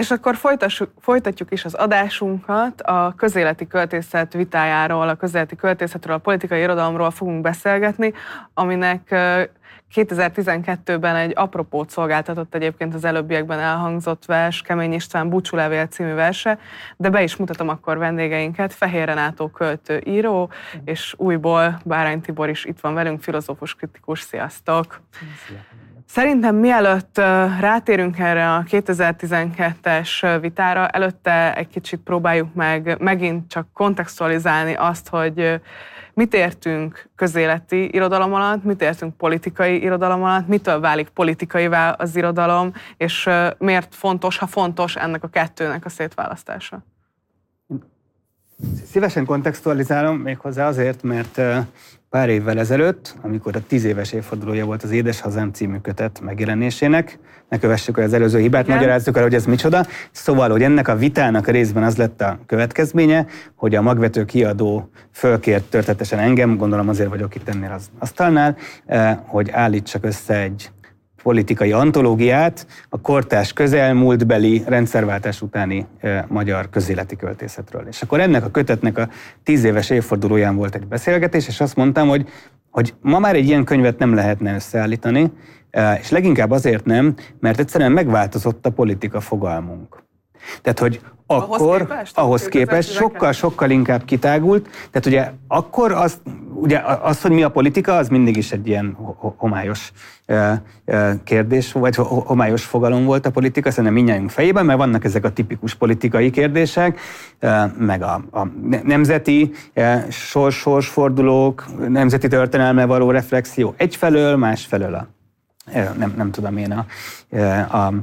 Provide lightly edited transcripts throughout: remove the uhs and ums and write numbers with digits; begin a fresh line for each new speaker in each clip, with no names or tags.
És akkor folytatjuk is az adásunkat. A közéleti költészet vitájáról, a közéleti költészetről, a politikai irodalomról fogunk beszélgetni, aminek 2012-ben egy apropót szolgáltatott egyébként az előbbiekben elhangzott vers, Kemény István Búcsúlevél című verse, de be is mutatom akkor vendégeinket. Fehér Renátó költő, író, és újból Bárány Tibor is itt van velünk, filozófus kritikus. Sziasztok! Szerintem mielőtt rátérünk erre a 2012-es vitára, előtte egy kicsit próbáljuk meg megint csak kontextualizálni azt, hogy mit értünk közéleti irodalom alatt, mit értünk politikai irodalom alatt, mitől válik politikaivá az irodalom, és miért fontos, ha fontos ennek a kettőnek a szétválasztása.
Szívesen kontextualizálom, méghozzá azért, mert pár évvel ezelőtt, amikor a 10 éves évfordulója volt az Édes Hazám című kötet megjelenésének, ne kövessük el az előző hibát, magyarázzuk el, hogy ez micsoda. Szóval, hogy ennek a vitának a részben az lett a következménye, hogy a Magvető kiadó fölkért történetesen engem, gondolom azért vagyok itt ennél az asztalnál, hogy állítsak össze egy politikai antológiát a kortárs közelmúltbeli rendszerváltás utáni magyar közéleti költészetről. És akkor ennek a kötetnek a 10 éves évfordulóján volt egy beszélgetés, és azt mondtam, hogy ma már egy ilyen könyvet nem lehetne összeállítani, és leginkább azért nem, mert egyszerűen megváltozott a politika fogalmunk. Tehát, hogy akkor, ahhoz képest sokkal inkább kitágult. Tehát ugye akkor az, hogy mi a politika, az mindig is egy ilyen homályos kérdés, vagy homályos fogalom volt a politika, szerintem mindnyájunk fejében, mert vannak ezek a tipikus politikai kérdések, meg a nemzeti sorsfordulók, nemzeti történelme való reflexió egyfelől, másfelől nem tudom én, a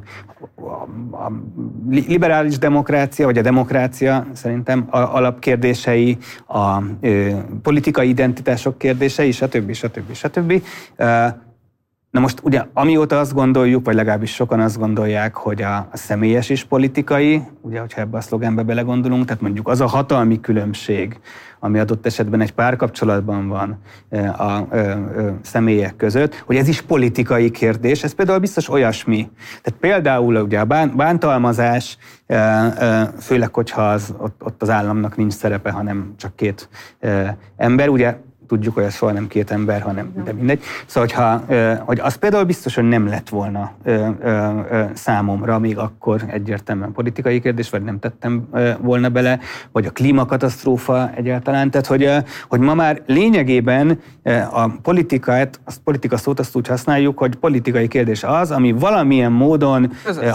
liberális demokrácia, vagy a demokrácia szerintem alapkérdései, a politikai identitások kérdései, stb. Na most ugye amióta azt gondoljuk, vagy legalábbis sokan azt gondolják, hogy a személyes is politikai, ugye, hogyha ebbe a szlogenbe belegondolunk, tehát mondjuk az a hatalmi különbség, ami adott esetben egy párkapcsolatban van a személyek között, hogy ez is politikai kérdés, ez például biztos olyasmi. Tehát például ugye a bántalmazás, főleg, hogyha ott az államnak nincs szerepe, hanem csak két ember, ugye tudjuk, hogy ez soha nem két ember, hanem de mindegy. Szóval, hogy az például biztos, hogy nem lett volna számomra még akkor egyértelműen politikai kérdés, vagy nem tettem volna bele, vagy a klímakatasztrófa egyáltalán. Tehát, hogy ma már lényegében a politikát, a politika szót azt úgy használjuk, hogy politikai kérdés az, ami valamilyen módon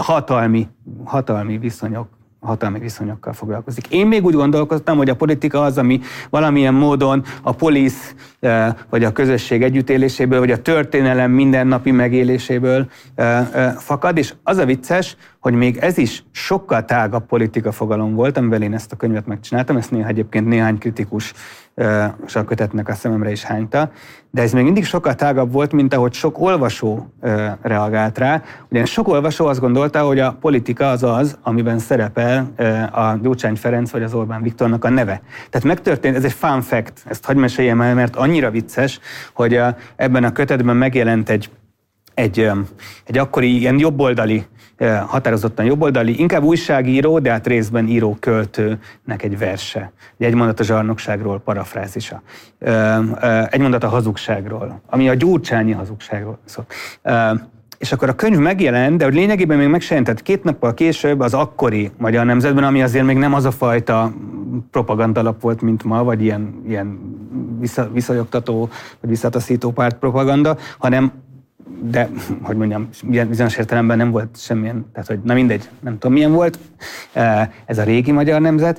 hatalmi viszonyokkal foglalkozik. Én még úgy gondolkoztam, hogy a politika az, ami valamilyen módon a polisz, vagy a közösség együttéléséből, vagy a történelem mindennapi megéléséből fakad, és az a vicces, hogy még ez is sokkal tágabb politika fogalom volt, amivel én ezt a könyvet megcsináltam, ezt néha egyébként néhány kritikus a kötetnek a szememre is hányta, de ez még mindig sokkal tágabb volt, mint ahogy sok olvasó reagált rá. Ugyanis sok olvasó azt gondolta, hogy a politika az, amiben szerepel a Gyurcsány Ferenc vagy az Orbán Viktornak a neve. Tehát megtörtént, ez egy fun fact, ezt hadd meséljem el, mert annyira vicces, hogy ebben a kötetben megjelent egy akkori ilyen jobboldali, határozottan jobboldali, inkább újságíró, de hát részben író-költőnek egy verse. Egy mondat a zsarnokságról, parafrázisa. Egy mondat a hazugságról, ami a gyurcsányi hazugságról szól. És akkor a könyv megjelent, de hogy lényegében még meg se jelent, tehát 2 nappal később az akkori Magyar Nemzetben, ami azért még nem az a fajta propagandalap volt, mint ma, vagy ilyen visszajogtató, vagy visszataszító pártpropaganda, hanem de, hogy mondjam, bizonyos értelemben nem volt semmilyen, tehát hogy na mindegy, nem tudom milyen volt, ez a régi Magyar Nemzet,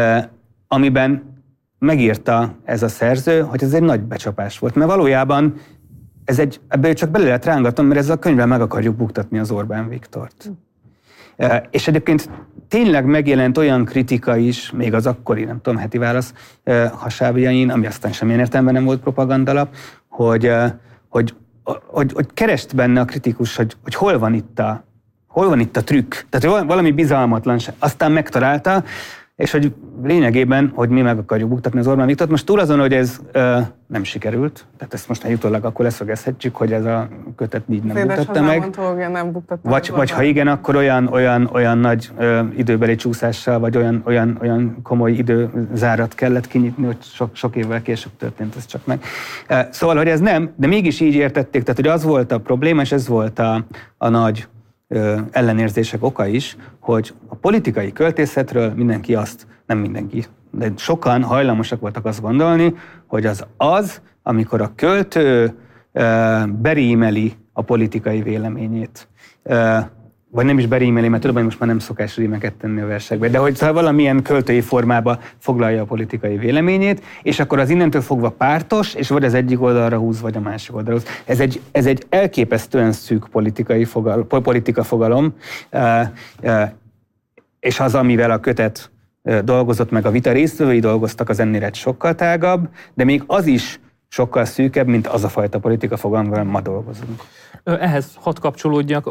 amiben megírta ez a szerző, hogy ez egy nagy becsapás volt, mert valójában ebből csak bele lehet rángatnom, mert ezzel a könyvvel meg akarjuk buktatni az Orbán Viktort. És egyébként tényleg megjelent olyan kritika is, még az akkori, nem tudom, Heti Válasz hasábjain, ami aztán semmilyen értelemben nem volt propagandalap, hogy kerest benne a kritikus, hogy hol van itt a trükk. Tehát valami bizalmatlanság. Aztán megtalálta, és hogy lényegében, hogy mi meg akarjuk buktatni az Orbán Viktort. Most túl azon, hogy ez nem sikerült, tehát ezt most utólag akkor leszögezhetjük, hogy ez a kötet így nem buktatta meg.
Nem buktatta
vagy ha igen, akkor olyan nagy időbeli csúszással, vagy olyan komoly időzárat kellett kinyitni, hogy sok évvel később történt ez csak meg. Szóval, hogy ez nem, de mégis így értették, tehát hogy az volt a probléma, és ez volt a nagy ellenérzések oka is, hogy a politikai költészetről mindenki nem mindenki, de sokan hajlamosak voltak azt gondolni, hogy az, amikor a költő berímeli a politikai véleményét. Vagy nem is berímeli, mert tudom, hogy most már nem szokás rímeket tenni a versekbe, de hogy szóval valamilyen költői formába foglalja a politikai véleményét, és akkor az innentől fogva pártos, és vagy az egyik oldalra húz, vagy a másik oldalra húz. Ez egy elképesztően szűk politika fogalom, és az, amivel a kötet dolgozott, meg a vita résztvevői dolgoztak, az ennél egy sokkal tágabb, de még az is sokkal szűkebb, mint az a fajta politika fogalom, amivel ma dolgozunk.
Ehhez hadd kapcsolódjak,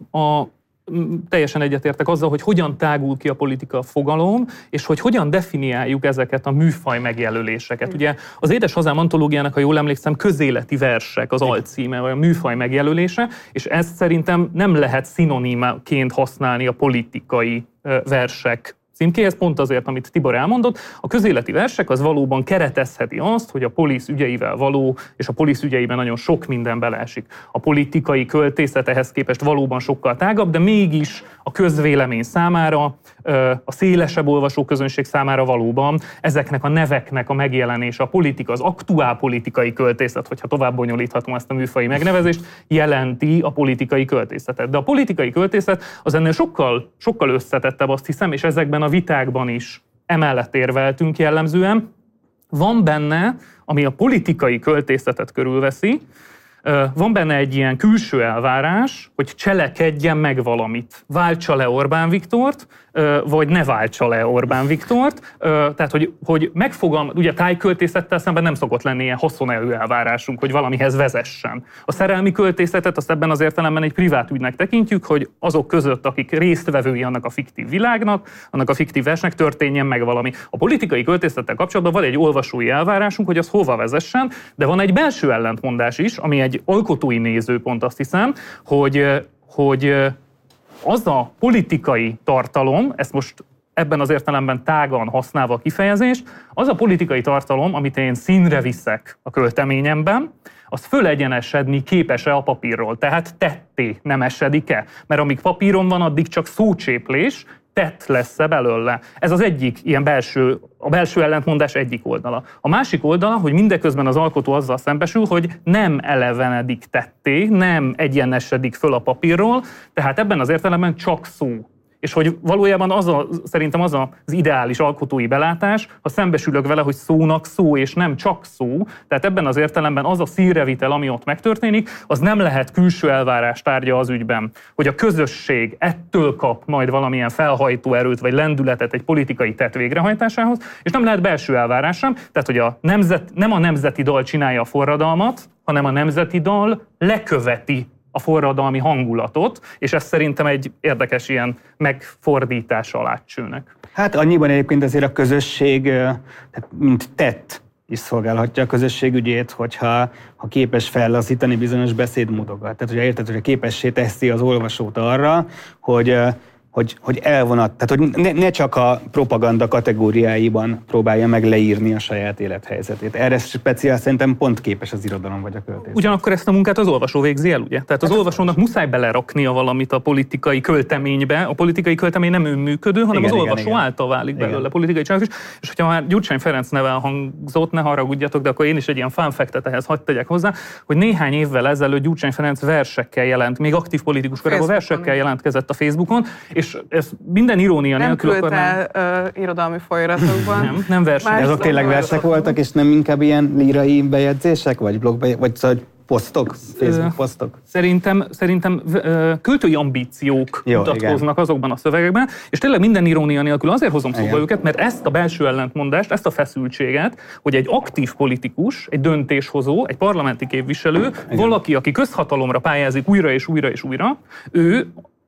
teljesen egyetértek azzal, hogy hogyan tágul ki a politika fogalom, és hogy hogyan definiáljuk ezeket a műfaj megjelöléseket. Ugye az Édes Hazám antológiának, ha jól emlékszem, közéleti versek az alcíme, vagy a műfaj megjelölése, és ezt szerintem nem lehet szinonimaként használni a politikai versek címkéhez, pont azért, amit Tibor elmondott, a közéleti versek az valóban keretezheti azt, hogy a polisz ügyeivel való, és a polisz ügyeiben nagyon sok minden beleesik. A politikai költészet ehhez képest valóban sokkal tágabb, de mégis a közvélemény számára, a szélesebb olvasóközönség számára valóban ezeknek a neveknek a megjelenése, a politika, az aktuál politikai költészet, hogyha tovább bonyolíthatom ezt a műfaji megnevezést, jelenti a politikai költészetet. De a politikai költészet az ennél sokkal összetettebb, azt hiszem, és ezekben a vitákban is emellett érveltünk jellemzően. Van benne, ami a politikai költészetet körülveszi, van benne egy ilyen külső elvárás, hogy cselekedjen meg valamit. Váltsa le Orbán Viktort, vagy ne váltsa le Orbán Viktort. Tehát, hogy ugye tájköltészettel szemben nem szokott lenni ilyen haszonelő elvárásunk, hogy valamihez vezessen. A szerelmi költészetet azt ebben az értelemben egy privát ügynek tekintjük, hogy azok között, akik résztvevői annak a fiktív világnak, annak a fiktív versnek történjen meg valami. A politikai költészettel kapcsolatban van egy olvasói elvárásunk, hogy az hova vezessen, de van egy belső ellentmondás is, ami egy alkotói nézőpont, azt hiszem, hogy az a politikai tartalom, ezt most ebben az értelemben tágan használva a kifejezést, az a politikai tartalom, amit én színre viszek a költeményemben, az fölegyenesedni képes-e a papírról, tehát tetté nem esedik-e? Mert amíg papíron van, addig csak szócséplés, tett lesz-e belőle. Ez az egyik ilyen a belső ellentmondás egyik oldala. A másik oldala, hogy mindeközben az alkotó azzal szembesül, hogy nem elevenedik tetté, nem egyenesedik föl a papírról, tehát ebben az értelemben csak szó. És hogy valójában szerintem az ideális alkotói belátás, ha szembesülök vele, hogy szónak szó, és nem csak szó, tehát ebben az értelemben az a színrevitel, ami ott megtörténik, az nem lehet külső elvárás tárgya az ügyben, hogy a közösség ettől kap majd valamilyen felhajtó erőt, vagy lendületet egy politikai tett végrehajtásához, és nem lehet belső elvárás sem, tehát hogy nem a nemzeti dal csinálja a forradalmat, hanem a nemzeti dal leköveti a forradalmi hangulatot, és ez szerintem egy érdekes ilyen megfordítása a Látcsőnek.
Hát annyiban egyébként azért a közösség, tehát mint tett is szolgálhatja a közösség ügyét, hogyha képes fellazítani bizonyos beszédmódokat. Tehát, hogyha érted, hogyha képessé teszi az olvasót arra, hogy elvonat, tehát hogy ne csak a propaganda kategóriáiban próbálja meg leírni a saját élethelyzetét. Erre speciál szerintem pont képes az irodalom vagy a költészet.
Ugyanakkor ezt a munkát az olvasó végzi el, ugye? Tehát az olvasónak muszáj beleraknia valamit a politikai költeménybe. A politikai költemény nem önműködő, hanem az olvasó által válik belőle politikai cselekvés. És hogyha már Gyurcsány Ferenc neve hangzott, ne haragudjatok, de akkor én is egy ilyen fun fact-et ehhez hadd tegyek hozzá, hogy néhány évvel ezelőtt Gyurcsány Ferenc versekkel jelent, még aktív politikus korában versekkel jelentkezett a Facebookon, és ez minden irónia nélkül
akarnám... Nem irodalmi folyóiratokban.
Nem versek.
Azok tényleg versek voltak, és nem inkább ilyen lírai bejegyzések, vagy vagy posztok, Facebook posztok?
Szerintem költői ambíciók mutatkoznak azokban a szövegekben, és tényleg minden irónia nélkül azért hozom szóba őket, mert ezt a belső ellentmondást, ezt a feszültséget, hogy egy aktív politikus, egy döntéshozó, egy parlamenti képviselő, valaki, aki közhatalomra pályázik újra és újra és újra, ő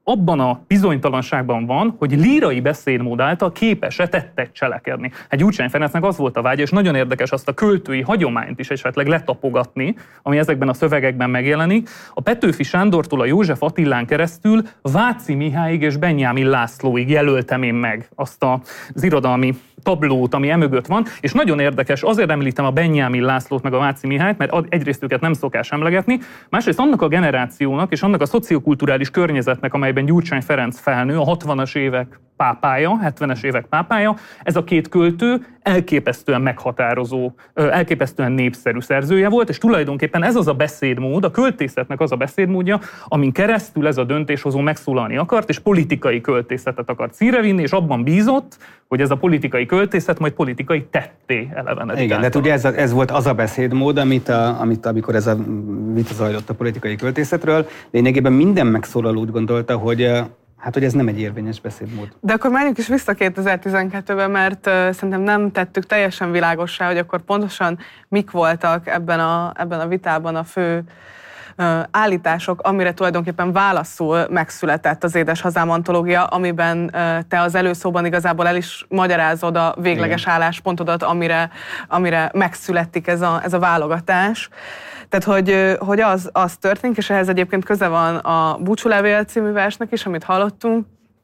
abban a bizonytalanságban van, hogy lírai beszédmód által képes-e tettet cselekedni. Hát Gyurcsány Ferencnek az volt a vágya, és nagyon érdekes azt a költői hagyományt is esetleg letapogatni, ami ezekben a szövegekben megjelenik. A Petőfi Sándortól a József Attilán keresztül Váci Mihályig és Benyámin Lászlóig jelöltem én meg azt az irodalmi tablót, ami emögött van, és nagyon érdekes, azért említem a Benyámin Lászlót meg a Váci Mihályt, mert egyrészt őket nem szokás emlegetni, másrészt annak a generációnak és annak a szociokulturális környezetnek, amelyben Gyurcsány Ferenc felnő, a 60-as évek pápája, 70-es évek pápája, ez a két költő elképesztően meghatározó, elképesztően népszerű szerzője volt, és tulajdonképpen ez az a beszédmód, a költészetnek az a beszédmódja, amin keresztül ez a döntéshozó megszólalni akart, és politikai költészetet akart színre vinni, és abban bízott, hogy ez a politikai költészet majd politikai tetté elevenedik.
Igen, de ugye ez volt az a beszédmód, amit amikor ez a vita zajlott a politikai költészetről, lényegében minden megszólaló úgy gondolta, hogy hogy ez nem egy érvényes beszédmód.
De akkor menjünk is vissza 2012-ben, mert szerintem nem tettük teljesen világossá, hogy akkor pontosan mik voltak ebben a vitában a fő állítások, amire tulajdonképpen válaszul megszületett az Édes Hazám antológia, amiben te az előszóban igazából el is magyarázod a végleges álláspontodat, amire megszületik ez a válogatás. Tehát, hogy az történik, és ehhez egyébként köze van a Búcsúlevél című versnek is, amit hallottunk,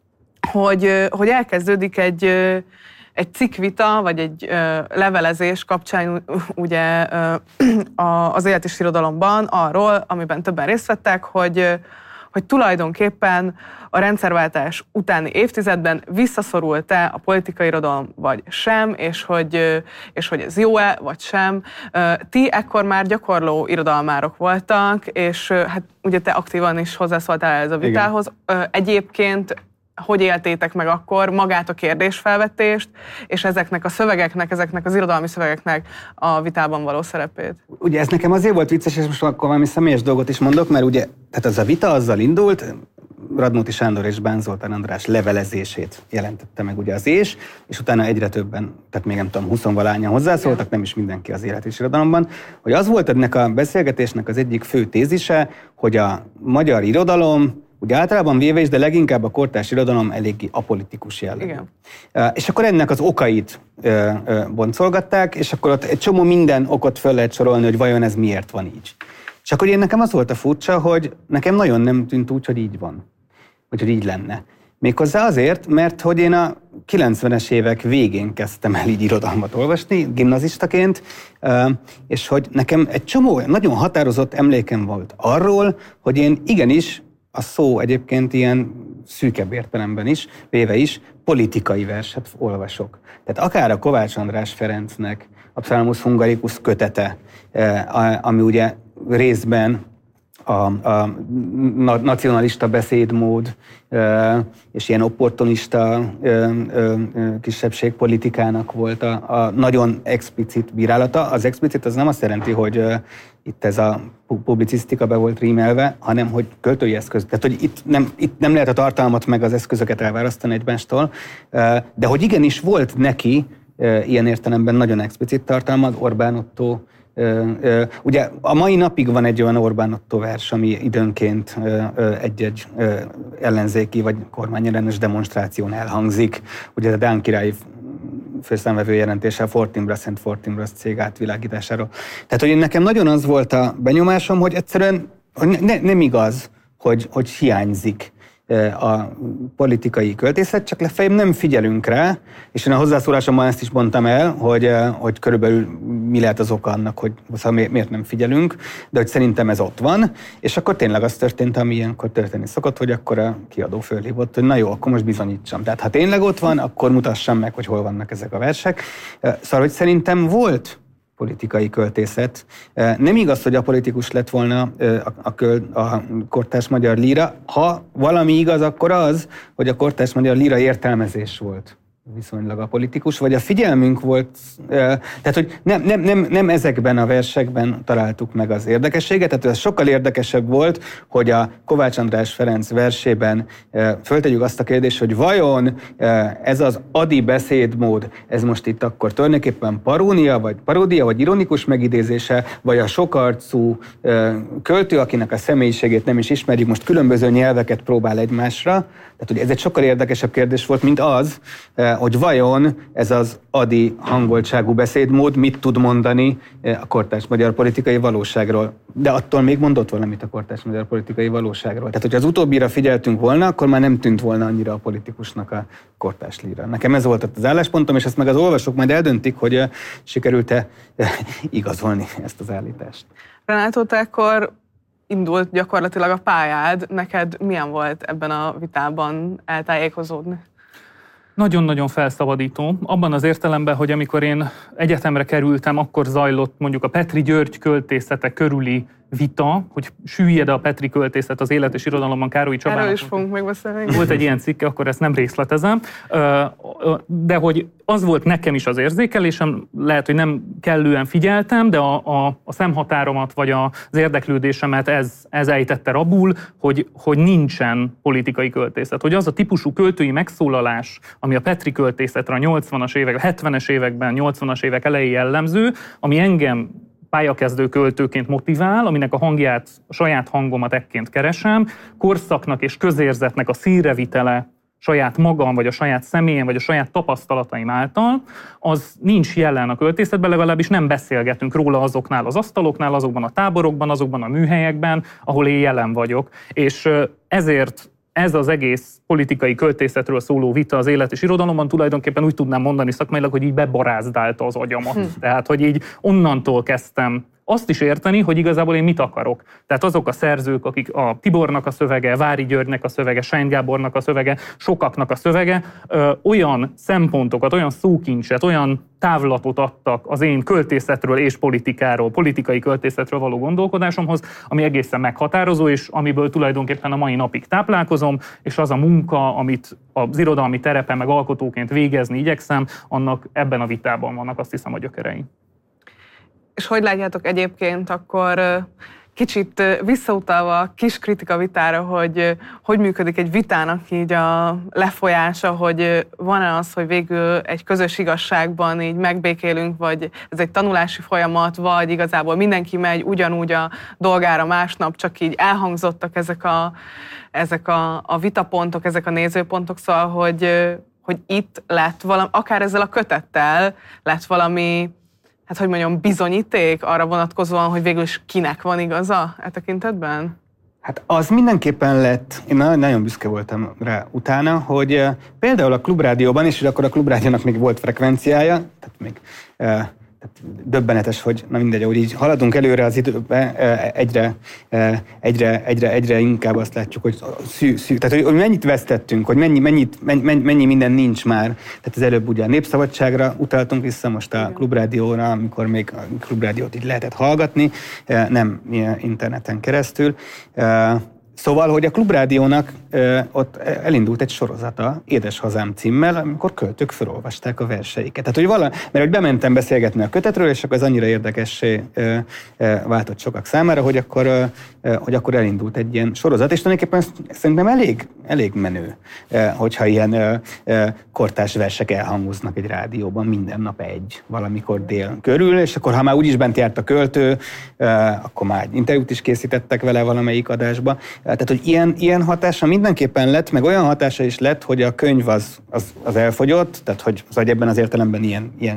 hogy elkezdődik egy cikkvita, vagy egy levelezés kapcsán ugye az élet és irodalomban arról, amiben többen részt vettek, hogy tulajdonképpen a rendszerváltás utáni évtizedben visszaszorult-e a politikai irodalom, vagy sem, és hogy ez jó-e, vagy sem. Ti ekkor már gyakorló irodalmárok voltak, és hát ugye te aktívan is hozzászóltál ez a vitához. Egyébként hogy éltétek meg akkor magát a kérdésfelvetést, és ezeknek a szövegeknek, ezeknek az irodalmi szövegeknek a vitában való szerepét?
Ugye ez nekem azért volt vicces, és most akkor valami személyes dolgot is mondok, mert ugye, tehát az a vita azzal indult, Radnóti Sándor és Bán Zoltán András levelezését jelentette meg ugye az és utána egyre többen, tehát még nem tudom, 20-valányan hozzászóltak, nem is mindenki az élet és irodalomban, hogy az volt ennek a beszélgetésnek az egyik fő tézise, hogy a magyar irodalom ugye általában véve is, de leginkább a kortárs irodalom eléggé apolitikus jellegű. És akkor ennek az okait boncolgatták, és akkor ott egy csomó minden okot föl lehet sorolni, hogy vajon ez miért van így. És akkor én nekem az volt a furcsa, hogy nekem nagyon nem tűnt úgy, hogy így van. Vagy hogy így lenne. Méghozzá azért, mert hogy én a 90-es évek végén kezdtem el így irodalmat olvasni, gimnazistaként, és hogy nekem egy csomó nagyon határozott emlékem volt arról, hogy én igenis a szó egyébként ilyen szűkebb értelemben is, véve is, politikai verset olvasok. Tehát akár a Kovács András Ferencnek a Psalmus Hungaricus kötete, ami ugye részben a nacionalista beszédmód és ilyen opportunista kisebbségpolitikának volt a nagyon explicit bírálata. Az explicit az nem azt jelenti, hogy itt ez a publicisztika be volt rímelve, hanem hogy költői eszköz. Tehát, hogy itt nem lehet a tartalmat meg az eszközöket elválasztani egymástól, de hogy igenis volt neki ilyen értelemben nagyon explicit tartalma, Orbán Ottó. Ugye a mai napig van egy olyan Orbán Ottó vers, ami időnként egy-egy ellenzéki vagy kormányellenes demonstráción elhangzik. Ugye a Dán király főszámvevő jelentése a Fortinbras Szent Fortinbras cég átvilágításáról. Tehát, hogy nekem nagyon az volt a benyomásom, hogy egyszerűen nem igaz, hogy hiányzik a politikai költészet, csak legfeljebb nem figyelünk rá, és én a hozzászólásomban ezt is mondtam el, hogy körülbelül mi lehet az oka annak, hogy miért nem figyelünk, de hogy szerintem ez ott van, és akkor tényleg az történt, ami ilyenkor történni szokott, hogy akkor a kiadó fölhívott, hogy na jó, akkor most bizonyítsam. Tehát ha tényleg ott van, akkor mutassam meg, hogy hol vannak ezek a versek. Szóval, hogy szerintem volt politikai költészet. Nem igaz, hogy apolitikus lett volna a kortárs magyar líra. Ha valami igaz, akkor az, hogy a kortárs magyar líra értelmezés volt viszonylag apolitikus, vagy a figyelmünk volt, tehát hogy nem ezekben a versekben találtuk meg az érdekességet, tehát ez sokkal érdekesebb volt, hogy a Kovács András Ferenc versében föltegyük azt a kérdést, hogy vajon ez az adi beszédmód, ez most itt akkor tulajdonképpen paródia, vagy ironikus megidézése, vagy a sokarcú költő, akinek a személyiségét nem is ismerjük, most különböző nyelveket próbál egymásra. Tehát, hogy ez egy sokkal érdekesebb kérdés volt, mint az, hogy vajon ez az adi hangoltságú beszédmód mit tud mondani a kortárs magyar politikai valóságról. De attól még mondott valamit a kortárs magyar politikai valóságról. Tehát, hogyha az utóbbira figyeltünk volna, akkor már nem tűnt volna annyira a politikusnak a kortárs líra. Nekem ez volt az álláspontom, és ezt meg az olvasók majd eldöntik, hogy sikerült-e igazolni ezt az állítást.
Renátó, te akkor indult gyakorlatilag a pályád. Neked milyen volt ebben a vitában eltájékozódni?
Nagyon-nagyon felszabadító. Abban az értelemben, hogy amikor én egyetemre kerültem, akkor zajlott mondjuk a Petri György költészete körüli vita, hogy süllyed a Petri költészet az Élet és Irodalomban Károlyi Csabának.
Erről is fogunk még beszélni.
Volt egy ilyen cikke, akkor ezt nem részletezem, de hogy az volt nekem is az érzékelésem, lehet, hogy nem kellően figyeltem, de a szemhatáromat vagy az érdeklődésemet ez ejtette rabul, hogy nincsen politikai költészet. Hogy az a típusú költői megszólalás, ami a Petri költészetre a 80-as évek, a 70-es években, 80-as évek elején jellemző, ami engem pályakezdő költőként motivál, aminek a hangját, a saját hangomat ekként keresem, korszaknak és közérzetnek a színrevitele saját magam, vagy a saját személyem, vagy a saját tapasztalataim által, az nincs jelen a költészetben, legalábbis nem beszélgetünk róla azoknál az asztaloknál, azokban a táborokban, azokban a műhelyekben, ahol én jelen vagyok. És ezért ez az egész politikai költészetről szóló vita az Élet és Irodalomban tulajdonképpen úgy tudnám mondani szakmailag, hogy így bebarázdálta az agyamat. Tehát, hogy így onnantól kezdtem azt is érteni, hogy igazából én mit akarok. Tehát azok a szerzők, akik a Tibornak a szövege, Vári Györgynek a szövege, Sájn Gábornak a szövege, sokaknak a szövege, olyan szempontokat, olyan szókincset, olyan távlatot adtak az én költészetről és politikáról, politikai költészetről való gondolkodásomhoz, ami egészen meghatározó, és amiből tulajdonképpen a mai napig táplálkozom, és az a munka, amit az irodalmi terepen meg alkotóként végezni igyekszem, annak ebben a vitában vannak, azt hiszem, a gyökerei.
És hogy látjátok egyébként akkor kicsit visszautalva a kis kritika vitára, hogy működik egy vitának így a lefolyása, hogy van-e az, hogy végül egy közös igazságban így megbékélünk, vagy ez egy tanulási folyamat, vagy igazából mindenki megy ugyanúgy a dolgára másnap, csak így elhangzottak ezek a vitapontok, ezek a nézőpontok, szóval, hogy itt lett valami, akár ezzel a kötettel lett valami, hát hogy mondjam, bizonyíték arra vonatkozóan, hogy végül is kinek van igaza e tekintetben?
Hát az mindenképpen lett, én nagyon büszke voltam rá utána, hogy például a Klubrádióban, és akkor a Klubrádiónak még volt frekvenciája, tehát még döbbenetes, hogy na mindegy, hogy így haladunk előre az időben, egyre inkább azt látjuk, hogy tehát hogy mennyit vesztettünk, hogy mennyi minden nincs már. Tehát az előbb ugye a Népszabadságra utaltunk vissza, most a Klubrádióra, amikor még a Klubrádiót így lehetett hallgatni, nem interneten keresztül. Szóval, hogy a Klubrádiónak ott elindult egy sorozata, Édes Hazám címmel, amikor költők felolvasták a verseiket. Tehát, mert hogy bementem beszélgetni a kötetről, és akkor az annyira érdekessé váltott sokak számára, hogy akkor elindult egy ilyen sorozat, és tulajdonképpen szerintem elég menő, hogyha ilyen kortárs versek elhangoznak egy rádióban, minden nap valamikor dél körül, és akkor ha már úgyis bent járt a költő, akkor már egy interjút is készítettek vele valamelyik adásba. Tehát, hogy ilyen hatása mindenképpen lett, meg olyan hatása is lett, hogy a könyv az elfogyott, tehát hogy ebben az értelemben ilyen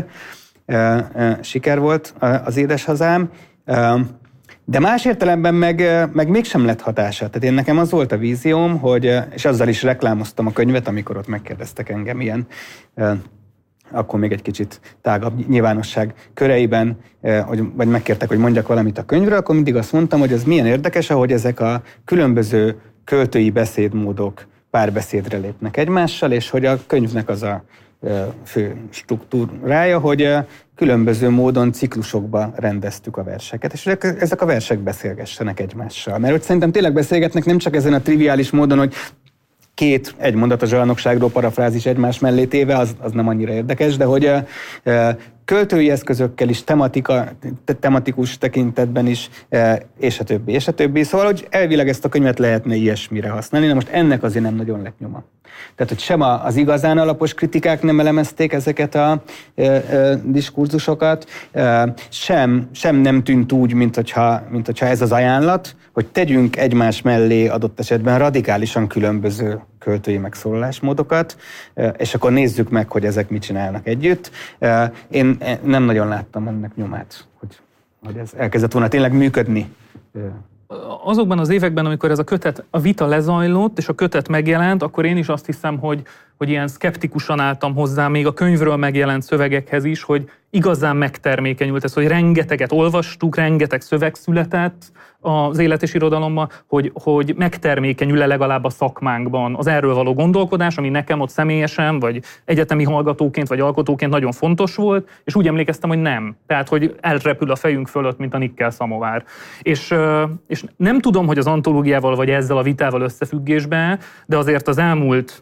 siker volt az Édes Hazám, de más értelemben meg mégsem lett hatása. Tehát én nekem az volt a vízióm, és azzal is reklámoztam a könyvet, amikor ott megkérdeztek engem ilyen, akkor még egy kicsit tágabb nyilvánosság köreiben, vagy megkértek, hogy mondjak valamit a könyvről, akkor mindig azt mondtam, hogy ez milyen érdekes, ahogy ezek a különböző költői beszédmódok párbeszédre lépnek egymással, és hogy a könyvnek az a fő struktúrája, hogy különböző módon ciklusokba rendeztük a verseket, és ezek a versek beszélgessenek egymással. Mert hogy szerintem tényleg beszélgetnek nem csak ezen a triviális módon, hogy egy mondat a zsarnokságról parafrázis egymás mellé téve, az nem annyira érdekes, de hogy költői eszközökkel is, tematikus tekintetben is, és a többi, és a többi. Szóval, hogy elvileg ezt a könyvet lehetne ilyesmire használni, de most ennek azért nem nagyon lett nyoma. Tehát, hogy sem az igazán alapos kritikák nem elemezték ezeket a diskurzusokat, sem nem tűnt úgy, mint hogyha ez az ajánlat, hogy tegyünk egymás mellé adott esetben radikálisan különböző költői megszólalásmódokat, és akkor nézzük meg, hogy ezek mit csinálnak együtt. Én nem nagyon láttam ennek nyomát, hogy ez elkezdett volna tényleg működni.
Azokban az években, amikor ez a vita lezajlott, és a kötet megjelent, akkor én is azt hiszem, hogy ilyen szkeptikusan álltam hozzá még a könyvről megjelent szövegekhez is, hogy igazán megtermékenyült ez, hogy rengeteget olvastuk, rengeteg szöveg született az élet és irodalomban, hogy megtermékenyül-e legalább a szakmánkban az erről való gondolkodás, ami nekem ott személyesen, vagy egyetemi hallgatóként, vagy alkotóként nagyon fontos volt, és úgy emlékeztem, hogy nem. Tehát, hogy elrepül a fejünk fölött, mint a nikkel szamovár. És nem tudom, hogy az antológiával, vagy ezzel a vitával összefüggésben, de azért az elmúlt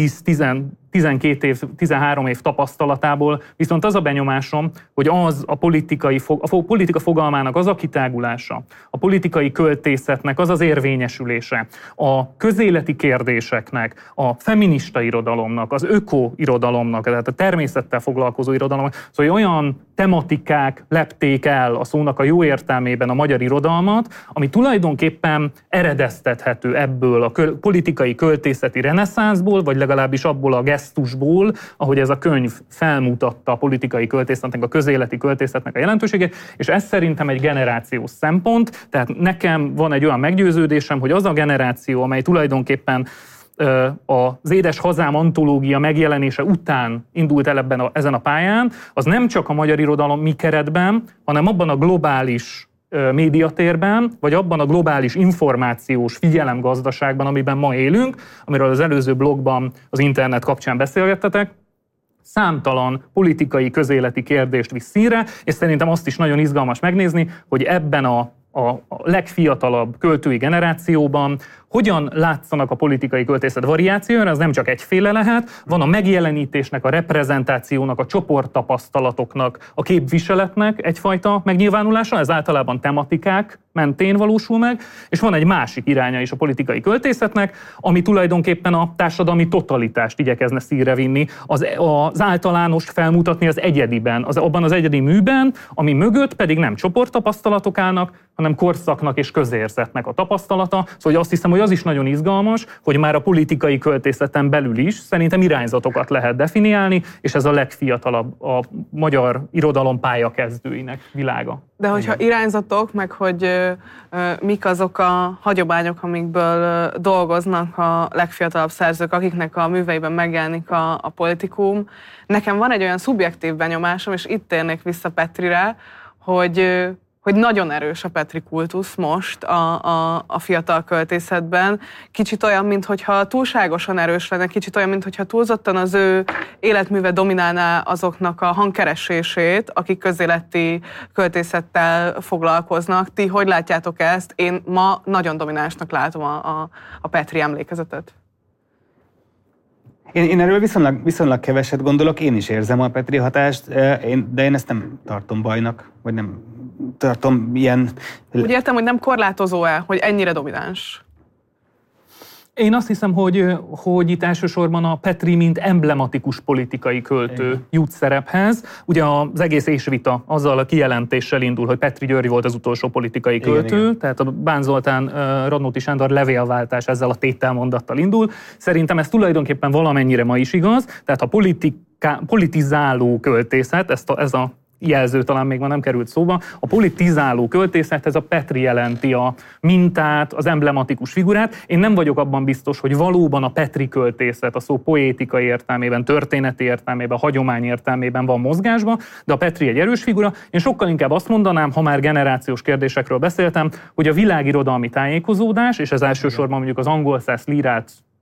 10-12 év, 13 év tapasztalatából viszont az a benyomásom, hogy az a politika fogalmának az a kitágulása, a politikai költészetnek az az érvényesülése, a közéleti kérdéseknek, a feminista irodalomnak, az öko-irodalomnak, tehát a természettel foglalkozó irodalomnak, szóval olyan tematikák lepték el a szónak a jó értelmében a magyar irodalmat, ami tulajdonképpen eredeztethető ebből a politikai költészeti reneszánszból, vagy legalábbis abból a gesztusból, ahogy ez a könyv felmutatta a politikai költészetnek, a közéleti költészetnek a jelentőségét, és ez szerintem egy generációs szempont, tehát nekem van egy olyan meggyőződésem, hogy az a generáció, amely tulajdonképpen az Édes Hazám antológia megjelenése után indult el ezen a pályán, az nem csak a magyar irodalom mi keretben, hanem abban a globális médiatérben, vagy abban a globális információs figyelemgazdaságban, amiben ma élünk, amiről az előző blogban az internet kapcsán beszélgettetek, számtalan politikai, közéleti kérdést visz színre, és szerintem azt is nagyon izgalmas megnézni, hogy ebben a legfiatalabb költői generációban hogyan látszanak a politikai költészet variációra, az nem csak egyféle lehet, van a megjelenítésnek, a reprezentációnak, a csoporttapasztalatoknak, a képviseletnek egyfajta megnyilvánulása, ez általában tematikák mentén valósul meg, és van egy másik iránya is a politikai költészetnek, ami tulajdonképpen a társadalmi totalitást igyekezne színre vinni, az általánost felmutatni az egyediben, abban az egyedi műben, ami mögött pedig nem csoporttapasztalatok állnak, hanem korszaknak és közérzetnek a tapasztalata. Szóval azt hiszem, hogy az is nagyon izgalmas, hogy már a politikai költészeten belül is szerintem irányzatokat lehet definiálni, és ez a legfiatalabb a magyar irodalom pályakezdőinek világa.
De hogyha irányzatok, meg hogy mik azok a hagyományok, amikből dolgoznak a legfiatalabb szerzők, akiknek a műveiben megjelenik a politikum, nekem van egy olyan szubjektív benyomásom, és itt térnék vissza Petrire, hogy nagyon erős a Petri kultusz most a fiatal költészetben. Kicsit olyan, mintha túlságosan erős lenne, kicsit olyan, mintha túlzottan az ő életműve dominálná azoknak a hangkeresését, akik közéleti költészettel foglalkoznak. Ti hogy látjátok ezt? Én ma nagyon dominánsnak látom a Petri emlékezetet.
Én erről viszonylag keveset gondolok, én is érzem a Petri hatást, de én ezt nem tartom bajnak, vagy nem tartom ilyen...
Úgy értem, hogy nem korlátozó-e, hogy ennyire domináns?
Én azt hiszem, hogy itt elsősorban a Petri, mint emblematikus politikai költő jut szerephez. Ugye az egész ésvita azzal a kijelentéssel indul, hogy Petri György volt az utolsó politikai költő, igen. Tehát a Bán Zoltán, Radnóti Sándor levélváltás ezzel a tételmondattal indul. Szerintem ez tulajdonképpen valamennyire ma is igaz, tehát a politizáló költészet, ez a jelző talán még ma nem került szóba, a politizáló költészethez a Petri jelenti a mintát, az emblematikus figurát. Én nem vagyok abban biztos, hogy valóban a Petri költészet a szó poétikai értelmében, történeti értelmében, hagyomány értelmében van mozgásban, de a Petri egy erős figura. Én sokkal inkább azt mondanám, ha már generációs kérdésekről beszéltem, hogy a világirodalmi tájékozódás, és ez elsősorban mondjuk az angol száz lírát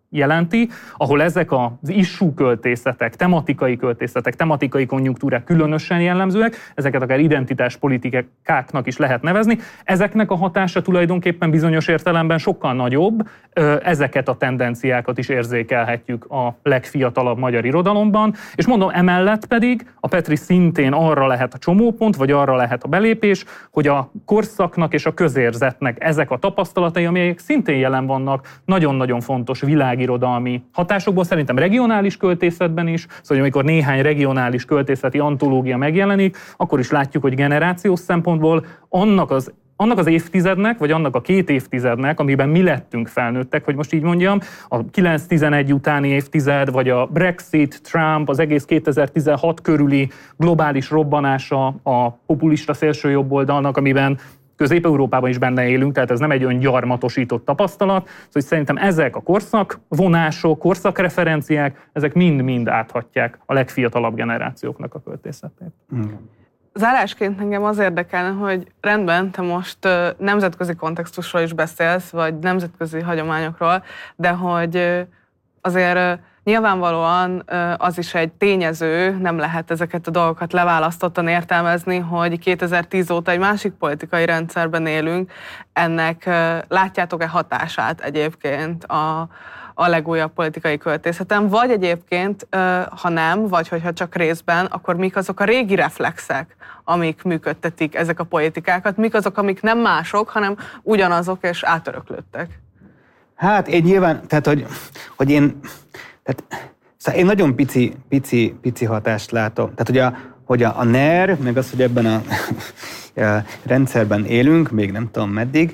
jelenti, ahol ezek az issue költészetek, tematikai konjunktúrák különösen jellemzőek, ezeket akár identitáspolitikáknak is lehet nevezni, ezeknek a hatása tulajdonképpen bizonyos értelemben sokkal nagyobb, ezeket a tendenciákat is érzékelhetjük a legfiatalabb magyar irodalomban, és mondom, emellett pedig a Petri szintén arra lehet a csomópont, vagy arra lehet a belépés, hogy a korszaknak és a közérzetnek ezek a tapasztalatai, amelyek szintén jelen vannak nagyon-nagyon fontos világirodalmi hatásokból, szerintem regionális költészetben is, szóval amikor néhány regionális költészeti antológia megjelenik, akkor is látjuk, hogy generációs szempontból annak az évtizednek, vagy annak a 2 évtizednek, amiben mi lettünk felnőttek, hogy most így mondjam, a 9-11 utáni évtized, vagy a Brexit, Trump, az egész 2016 körüli globális robbanása a populista szélsőjobboldalnak, amiben Közép-Európában is benne élünk, tehát ez nem egy olyan gyarmatosított tapasztalat, szóval szerintem ezek a korszakvonások, korszakreferenciák, ezek mind-mind áthatják a legfiatalabb generációknak a költészetét.
Zárásként engem az érdekelne, hogy rendben, te most nemzetközi kontextusról is beszélsz, vagy nemzetközi hagyományokról, de hogy azért nyilvánvalóan az is egy tényező, nem lehet ezeket a dolgokat leválasztottan értelmezni, hogy 2010 óta egy másik politikai rendszerben élünk. Ennek látjátok-e hatását egyébként a legújabb politikai költészeten, vagy egyébként, ha nem, vagy hogyha csak részben, akkor mik azok a régi reflexek, amik működtetik ezek a politikákat, mik azok, amik nem mások, hanem ugyanazok és átöröklődtek?
Hát én nyilván, tehát hogy én nagyon pici hatást látom. Tehát hogy a NER, meg az, hogy ebben a rendszerben élünk, még nem tudom meddig,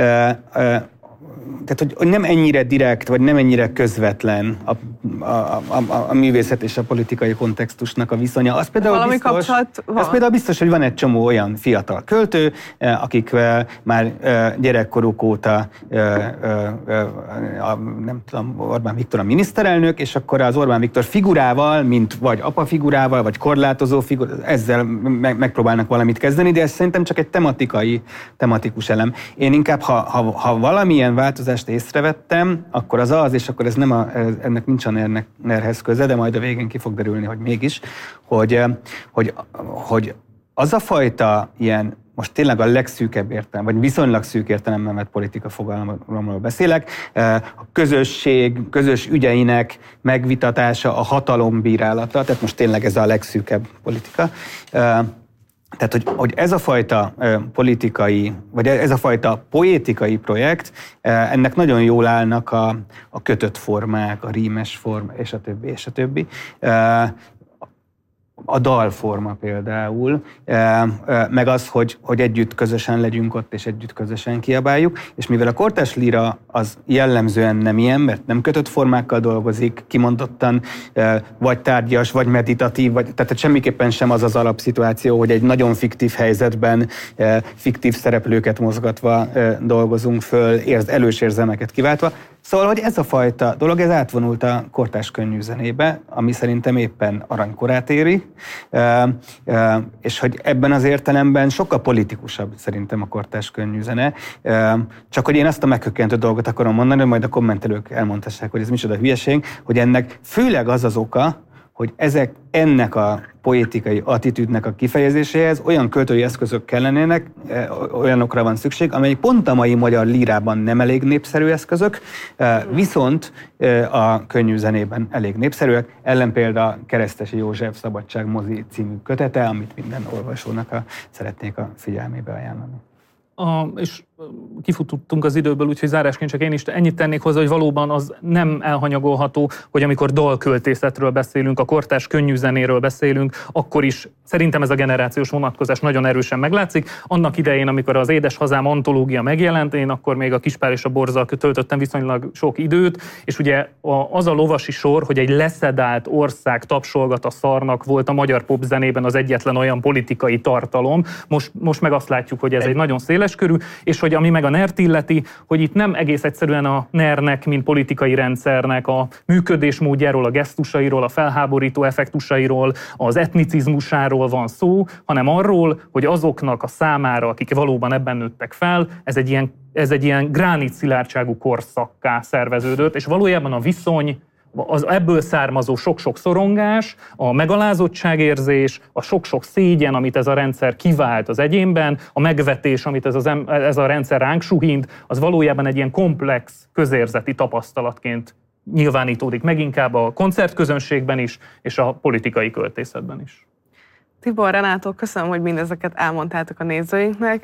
tehát, hogy nem ennyire direkt, vagy nem ennyire közvetlen a művészet és a politikai kontextusnak a viszonya. Az például biztos, hogy van egy csomó olyan fiatal költő, akik már gyerekkoruk óta, nem tudom, Orbán Viktor a miniszterelnök, és akkor az Orbán Viktor figurával, mint vagy apa figurával, vagy korlátozó figurával, ezzel megpróbálnak valamit kezdeni, de ez szerintem csak egy tematikus elem. Én inkább, ha valamilyen változást észrevettem, akkor az, és akkor ez nem ennek nincs a NER-hez köze, de majd a végén ki fog derülni, hogy mégis, hogy az a fajta ilyen, most tényleg a legszűkebb értelem, vagy viszonylag szűk értelemben vett politika fogalomról beszélek, a közös ügyeinek megvitatása, a hatalombírálata, tehát most tényleg ez a legszűkebb politika. Tehát, hogy ez a fajta politikai, vagy ez a fajta poétikai projekt, ennek nagyon jól állnak a kötött formák, a rímes forma, és a többi. A dalforma például, meg az, hogy együtt közösen legyünk ott, és együtt közösen kiabáljuk, és mivel a kortárs líra az jellemzően nem ilyen, mert nem kötött formákkal dolgozik, kimondottan vagy tárgyas, vagy meditatív, tehát semmiképpen sem az az alapszituáció, hogy egy nagyon fiktív helyzetben fiktív szereplőket mozgatva dolgozunk föl, elős érzelmeket kiváltva. Szóval, hogy ez a fajta dolog, ez átvonult a kortárs könnyű zenébe, ami szerintem éppen aranykorát éri, és hogy ebben az értelemben sokkal politikusabb szerintem a kortárs könnyű zene. Csak hogy én azt a meghökkentő dolgot akarom mondani, hogy majd a kommentelők elmondhassák, hogy ez micsoda hülyeség, hogy ennek főleg az az oka, hogy ennek a poétikai attitűdnek a kifejezéséhez olyan költői eszközök kellenének, olyanokra van szükség, amelyek pont a mai magyar lírában nem elég népszerű eszközök, viszont a könnyű zenében elég népszerűek. Ellenpélda Keresztesi József Szabadság mozi című kötete, amit minden olvasónak szeretnék a figyelmébe ajánlani.
És kifutottunk az időből, úgyhogy zárásként csak én is ennyit tennék hozzá, hogy valóban az nem elhanyagolható, hogy amikor dalköltészetről beszélünk, a kortárs könnyű zenéről beszélünk, akkor is szerintem ez a generációs vonatkozás nagyon erősen meglátszik. Annak idején, amikor az Édes Hazám antológia megjelent, én akkor még a Kispár és a Borza töltöttem viszonylag sok időt, és ugye az a lovasi sor, hogy egy leszedált ország tapsolgat a szarnak volt a magyar popzenében az egyetlen olyan politikai tartalom. Most meg azt látjuk, hogy ez egy nagyon széles széles körű, és hogy ami meg a NER-t illeti, hogy itt nem egész egyszerűen a NER-nek, mint politikai rendszernek a működésmódjáról, a gesztusairól, a felháborító effektusairól, az etnicizmusáról van szó, hanem arról, hogy azoknak a számára, akik valóban ebben nőttek fel, ez egy ilyen gránitszilárdságú korszakká szerveződött, és valójában a viszony, az ebből származó sok-sok szorongás, a megalázottságérzés, a sok-sok szégyen, amit ez a rendszer kivált az egyénben, a megvetés, amit ez a rendszer ránk suhint, az valójában egy ilyen komplex közérzeti tapasztalatként nyilvánítódik meg inkább a koncertközönségben is, és a politikai költészetben is.
Tibor, Renátó, köszönöm, hogy mindezeket elmondtátok a nézőinknek.